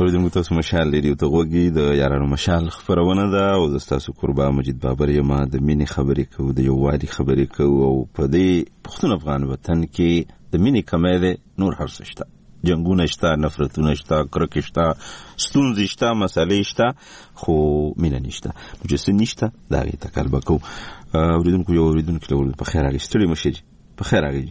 اوریدونکو تاسو مشال ریډیو ته غوږی د یارانو مشال خبرونه ده او د تاسو قربا مجید بابر یم د مینې خبرې کوو د یووالي خبرې کوو او په دې پښتون افغان وطن کې د مینې کمی ده نور هر څه شته جنگونه شته نفرتونه شته کرکې شته ستونزې شته مسئلې شته خو مینه نشته نو چې څه نشته د هغې تکل به کوو اوریدونکو یو اوریدونکي له په خیر راغی ستړي مه شئ په خیر راغی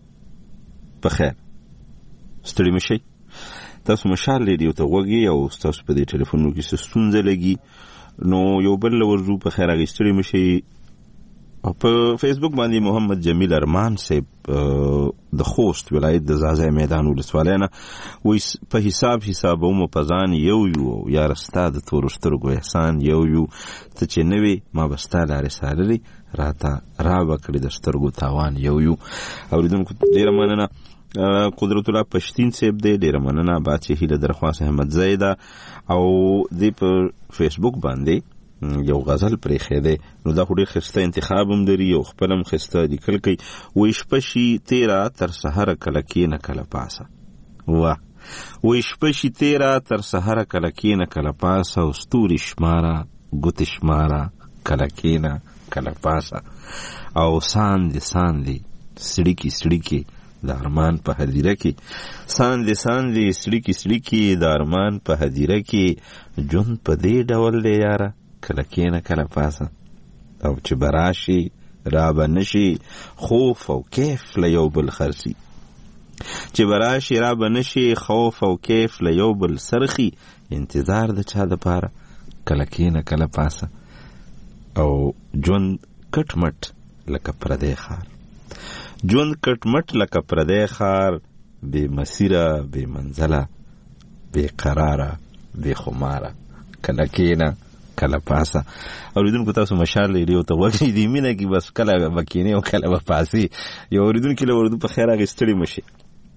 په خیر ستړي مه شئ تاسو مشال ریډیو ته غوږی او تاسو په دې ټلیفونونو کې څه ستونزه لګي نو یو بل له ورځو په خیر راغی ستړي مه شئ په فیسبوک باندې محمد جمیل ارمان صاحب د خوست ولایت د زازای میدان ولسوالۍ نه وایي په حسابومه په ځان یو یاره ستا د تورو سترګو احسان یو ته چې نه وې ما به ستا لارې څارلې راته را به کړې د سترګو تاوان یو اورېدونکو ډېره مننه قدرت الله پښتین صاحب دی ډېره مننه بادشاه هیله درخواست احمد زیده او دی په فیسبوک باندې یو غزل پرېښی دی نو دا خو ډېر ښایسته انتخاب هم لري او خپل هم ښایسته لیکل کوي وایي شپه شي تیره تر سهره کله کښېنه کله پاسه واه وایي شپه شي تیره تر سهره کله کښېنه کله پاسه او ستوري شماره ګوتې شماره کله کښېنه کله پاسه او ساندې سړیکې د ارمان په هدیره کې ساندې سړیکې د ارمان په هدیره کې ژوند په دې ډول دی یاره کله کېنه کله پاسه او چې براشي را به نشي خوف او کیف له یو بل خرڅي چې براشي را به نشي خوف او کیف له یو بل سرخي انتظار د چا دپاره کله کېنه کله پاسه او ژوند کټ مټ لکه پردی ښار ژوند کټ مټ لکه پردی ښار بې مسیره بې منزله بې قراره بې خماره کله کېنه کله پاسه اوریدونکو تاسو مشال ریډیو ته غوږی دی مینه کې بس کله به کېنې او کله به پاسې یو اوریدونکي له اردو په خیر راغی ستړي مه شي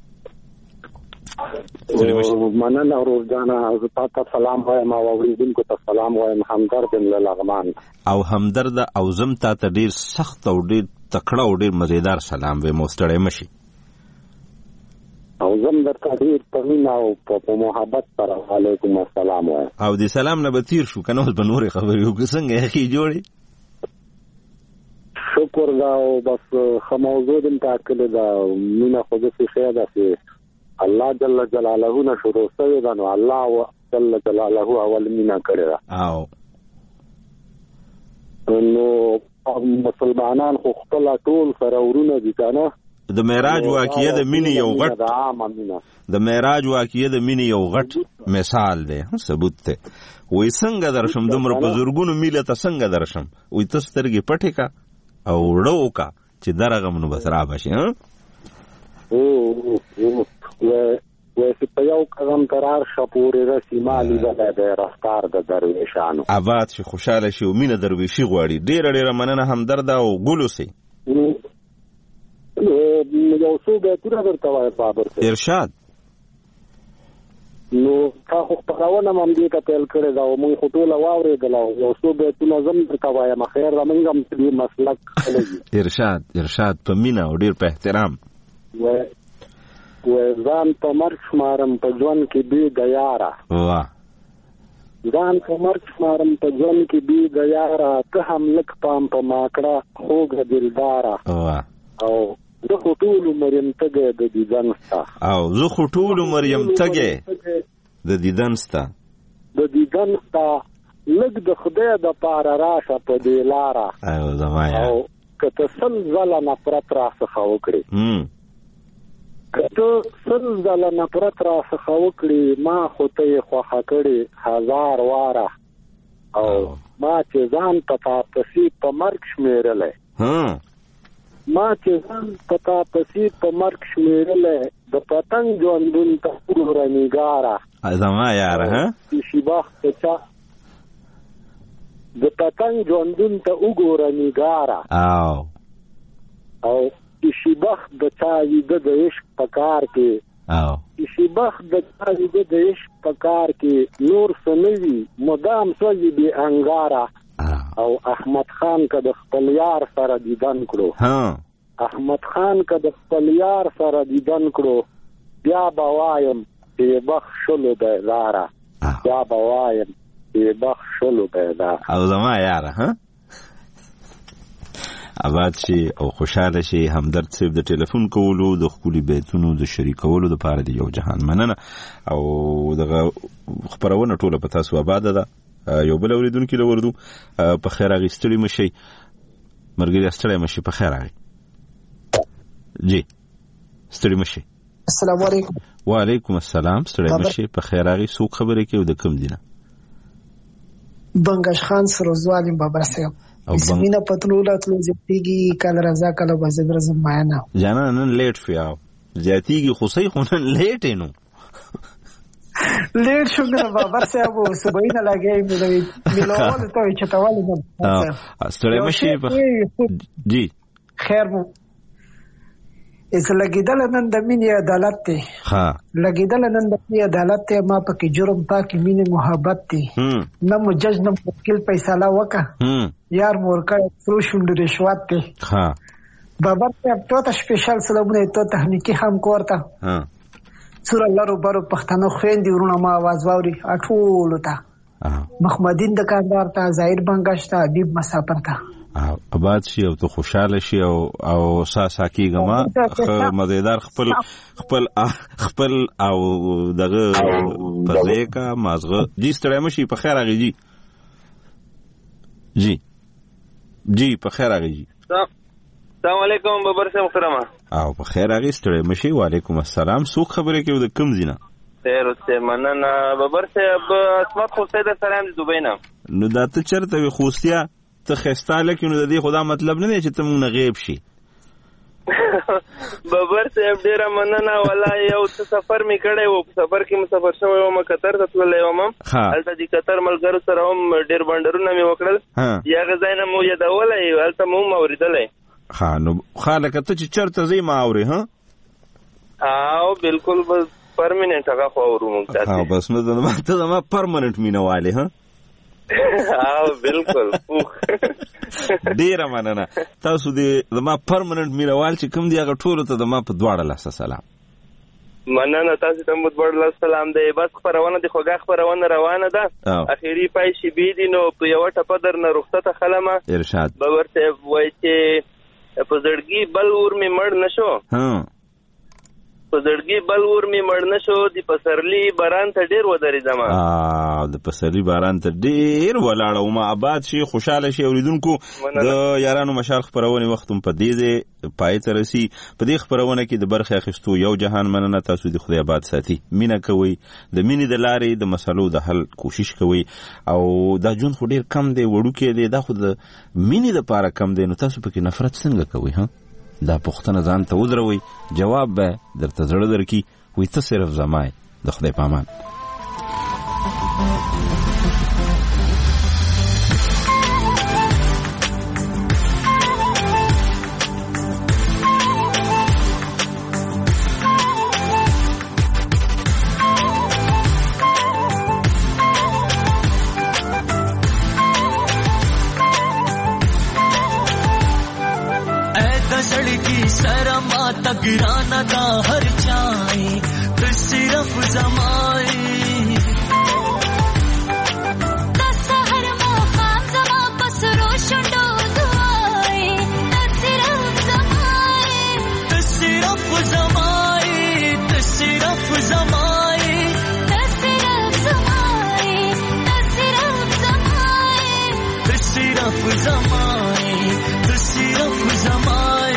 مننه ورورجانه زه تا ته سلام وایم او اوریدونکو ته سلام وایم همدرد یم له لغمان او همدرد او زم تا ته ډېر سخت او ډېر تکړه او ډېر مزیدار سلام وایم او ستړی مه شي او زم درته ډېر په مینه او په محبت سره وعلیکم السلام وایم او د سلام نه به تیر شو که نه اوس به نورې خبرې وکړو څنګه یخې جوړې شکر ده او بس ښه موضوع دې ټاکلې ده مینه خو داسې شی ده چې الله جل جلاله نه شروع شوې ده نو الله جل جلاله اول مینه کړې ده نو مسلمانان خو خپله ټول سره ورونه دي که نه د معراج واقعه د مینې یو غټ د معراج واقعه د مینې یو غټ مثال دی ثبوت دی وایي څنګه درشم دومره په زرګونو میله ته څنګه درشم وایي ته سترګې پټې کا او وړه وکړه چې درغم نو بس را به شي وایي چې په یو قدم قرار شه پورې رسي ما لیدلی دی رفتار د درویشانو آباد شي خوشحاله شي او مینه درویشي غواړي ډېره مننه همدرده او ګل اوسئ یو څو بیتونه درته وایم بابر ارشاد نو تا خو خپرونه هم همدې ته پیل کړې ده او موږ خو ټوله واورېدله یو څو بیتونه زه هم درته وایم خیر ده موږ هم دې مسلک خلک ارشاد په مینه او ډېر په احترام ځان په مرګ شمارم په ژوند کې بېګه یاره ځان په مرګ شمارم په ژوند کې بېګه یاره ته هم لږ پام په ما کړه خوږه دلداره او زه خو ټول عمر یم تږی د دیدن ستا د دیدن ستا لږ د خدای دپاره راشه په دې لاره او که ته 100 ځله نفرت راڅخه وکړې ما خو ته یې خوښه کړې 1000 واره او ما چې ځان په تاپسي په مرګ شمېرلی د پتنګ ژوندون ته وګوره نګاره زما یاره د پتنګ ژوندون ته وګوره نګاره او شیبخت د چا ویده د عشق په کار کې نور څه نه وي مدام سوځي بې انګاره او احمد خان که د خپل یار سره دیدن کړو بیا به وایم چې بخښلو دی لاره بیا به وایم چې بخښلو پیدا او زما یاره ها آباد شي او خوشاله شي. همدرد صاحب د ټلیفون کولو د خپل بیتونو د شریکولو د پاره دی یو جهان مننه. او دغه خبرونه ټوله په تاسو آباد ده. یو بل اوریدونکو له وردو په خیر اغستړي مشي مرګري استړي مشي په خیر اغي جی استړي مشي. السلام علیکم. وعلیکم السلام. استړي مشي په خیر اغي سو خبره کې د کم دینه بنگش خان سروزوالیم بابر صاحب زمينه پتلوله تلو زیاتیږي کله رضا کله بزد رزم معنا جانا نن لیټ فیا زیاتیږي خصي خونن لیټ نو لیټ شو نه بابر صاحب سبینه لګي ملوول ته چتوال نه استړی مشي جی خیر مو اس لګیدل نن د مینې عدالت ته ها لګیدل نن د مینې عدالت ته ما پکې جرم پاکي مینې محبت ته نه مو جج نه وکیل فیصله وکا یار مورکا فرو شوند رشوت ته ها بابا ته ته سپیشل سلامونه ته تخنیکی هم کوړتا ها سور الله رو برو پښتنو خويندې ورونه ما आवाज واوري اټول ته محمدین دکاندار ته ظاهر بنگش ته حبیب مسافر ته آباد شي او ته خوشاله شي او ساسا کیګما مزیدار خپل او دغه پزیکا مازغه جی ستړی مشي په خیر اغي جی په خیر اغي السلام علیکم بابر صاحب محترمه او په خیر اغي ستړی مشي. وعلیکم السلام. سو خبره کې د کم زینه خیر اوسه مننه بابر صاحب اسمت خو سید سلام د دوبۍ نه نو دا ته چرته وي خوستیا ته خستاله کې نو د دې خدا مطلب نه دی چې ته مونږ غیب شي. بابر صاحب ډیره مننه ولا یو سفر می کړی وو سفر کې مسافر شوی وم قطر ته تللی وم هلته د قطر ملګرو سره هم ډیر بندرونه می وکړل یا غځای نه مو یادولای هلته مو اوریدلای ها نو خالک ته چې چرته زی ما اوري ها او بالکل بس پرمننت هغه خو اورو مونږ ته ها بس نو ته ما پرمننت مینواله ها او بالکل ډیره مننه. تاسو دې زما پرمننت مینوال چې کوم دی هغه ټولو ته زما په دواړه لاسه سلام. مننه تاسو ته مو دواړه لاسه سلام دی. بس خبرونه د خوګه خبرونه روانه ده اخیری پای شي بي دي نو په یو ټپ در نه رخصت خلمه ارشاد باور ته وای چې په زړګي بل ور می مړ نشو په زړګي بل ور می مړ نشو د پسرلی باران ته ډیر ودرې زما د پسرلی باران ته ډیر ولاړو ما آباد شي خوشاله شي. اوریدونکو د یارانو مشال خبرونه وختم په دې پای ته رسی په دې خبرونه کې د برخه اخستو یو جهان مننه. تاسو د خدای آباد ساتي مینا کوي د مینې د لارې د مسلو د حل کوشش کوي او دا جون خو ډیر کم دی وړو کې دی دا خو د مینې د پاره کم دی نو تاسو پکې نفرت څنګه کوي ها دا پښتنه ځان ته ودروي جواب به درته زړه درکې وي ته صرف زمای د خدای پامان. गिराना था हर चाय तो सिर्फ जमाए हर मौकाम जमा बस रोशनो दुआए सिर्फ जमाए तो सिर्फ जमाए तो सिर्फ जमाए तो सिर्फ जमाए तो सिर्फ जमाए तो सिर्फ जमाए तो सिर्फ जमाए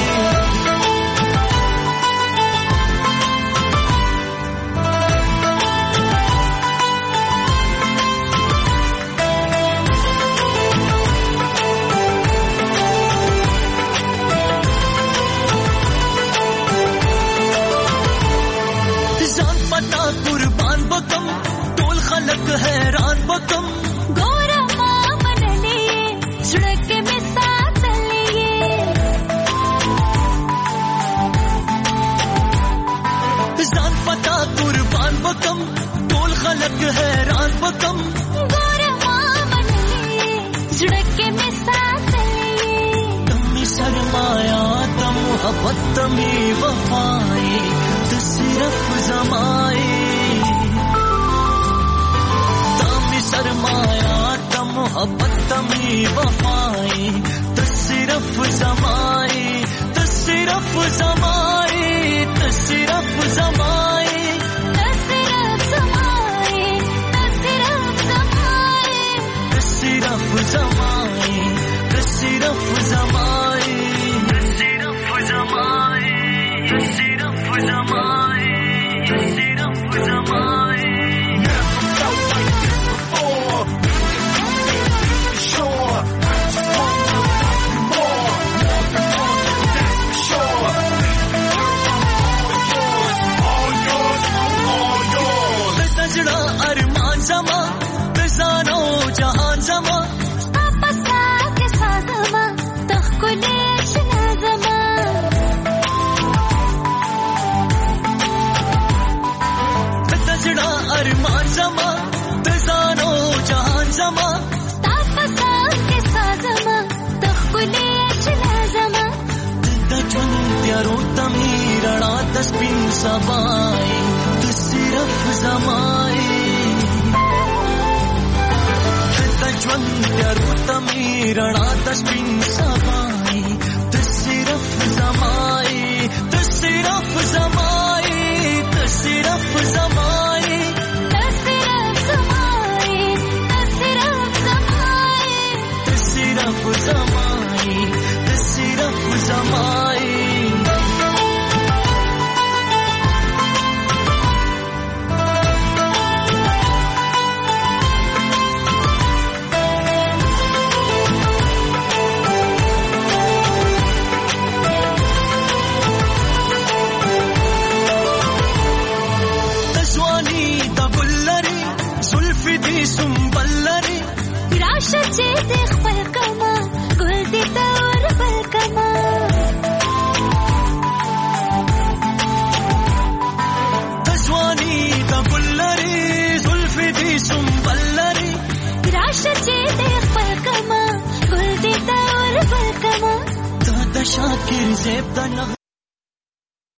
कुर्बान बकम टोल खलक हैरान बकम गोरा मामन लिए सड़क में साथ लिए जान पता कुर्बान बकम टोल खलक हैरान बकम गोरा मामन लिए सड़क में साथ लिए तमी सरमाया तम मोहब्बत तमी वफाए तो सिर्फ जमाए सरमाया त मोहब्बत तमी वफाई त सिर्फ जमाई त सिर्फ जमाई त सिर्फ जमाई त सिर्फ जमाई त सिर्फ जमाई त सिर्फ जमाई त सिर्फ जमाई त सिर्फ जमाई त सिर्फ जमाई त सिर्फ जमाई अरमान जमा बेजानो जहान जमा आपसा के साजमा तखकुले शना जमा तजड़ा अरमान जमा बेजानो जहान जमा आपसा के साजमा तखकुले शना जमा तजन प्यारो तमीरणा तस्बिन सबाई तु सिर्फ जमाई तजन प्यारो तमीरणा तस्बिन सबाई तु सिर्फ जमाई तु सिर्फ